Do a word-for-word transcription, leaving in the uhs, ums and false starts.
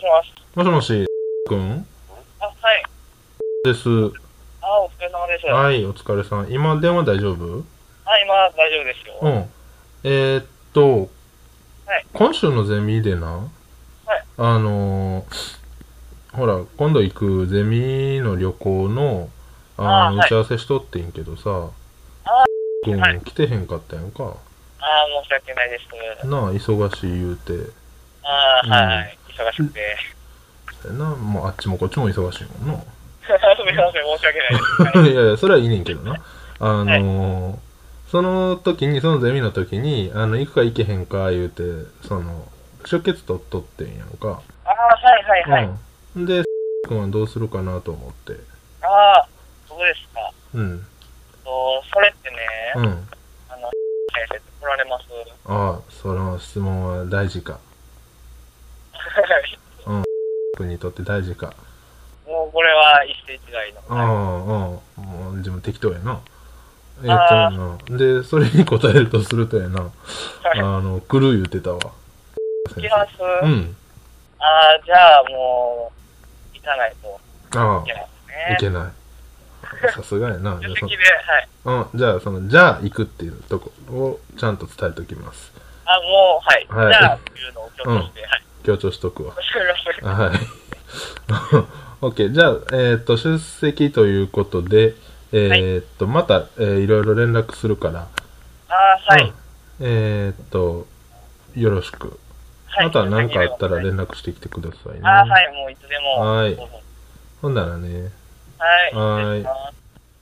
ます。 もしもし、くんあ、はい。 です。 あ、お疲れ様です。 はい、お疲れさん。今、電話大丈夫？ あ、今、大丈夫ですよ。 うん。えー、っと、 はい。 今週のゼミでな、 はい。 あのー、ほら、今度行くゼミの旅行の、ああ、 の、打はい。 ち合わせしとってんけどさ、 あ、 くはい。 ん来てへんかったやんか。 あ、申し訳ないです。 なあ、忙しい言うて。 あ、 うん。 はい。忙しくて。 そやな、もうあっちもこっちも忙しいもんな。 すみません、申し訳ないです。はい。 いやいや、それはいいねんけどな。あはい。 のー、その時に、そのゼミの時に、あの、行くか行けへんか言うて、その、出血取っとってんやんか。 あ、はいはいはい。 うん。で、君はどうするかなと思って。 あ、そうですか。 うん。 と、それってね、 うん。 あの、先生って来られます？ ああ、その質問は大事か。 はい。 うん。君にとって大事か。 もうこれは一世一代の。 ああ、 はい。 ああ、もう自分適当やな。えっとあ、 な、で、それに答えるとするとやな、 はい。 あの、来る言うてたわ。先来ます？ 生。うん。 あ、じゃあもう、行かないとあいけないですあ、いね。 けない。さすがやな。じゃあそ助手席で、はい。 の、うん、じゃあ、その、じゃあ行くっていうとこをちゃんと伝えておきます。 あ、もう、はい。 はい。 じゃあ、っていうのを強うん。 調して、はい。 強調しとくわ。 わかりました。 はい。OK。じゃあ、えっと、出席ということで、 はい。 えっと、また、えーいろいろ連絡するから、 あ、はうん。 い。 えっと、よろしく。 はい。 また出何かあった席でお願い。 ら連絡してきてくださいあ、 ね。 はい。もういつでも、 はい。 どうぞ。 ほんならね。 はい。失礼はーい。 します。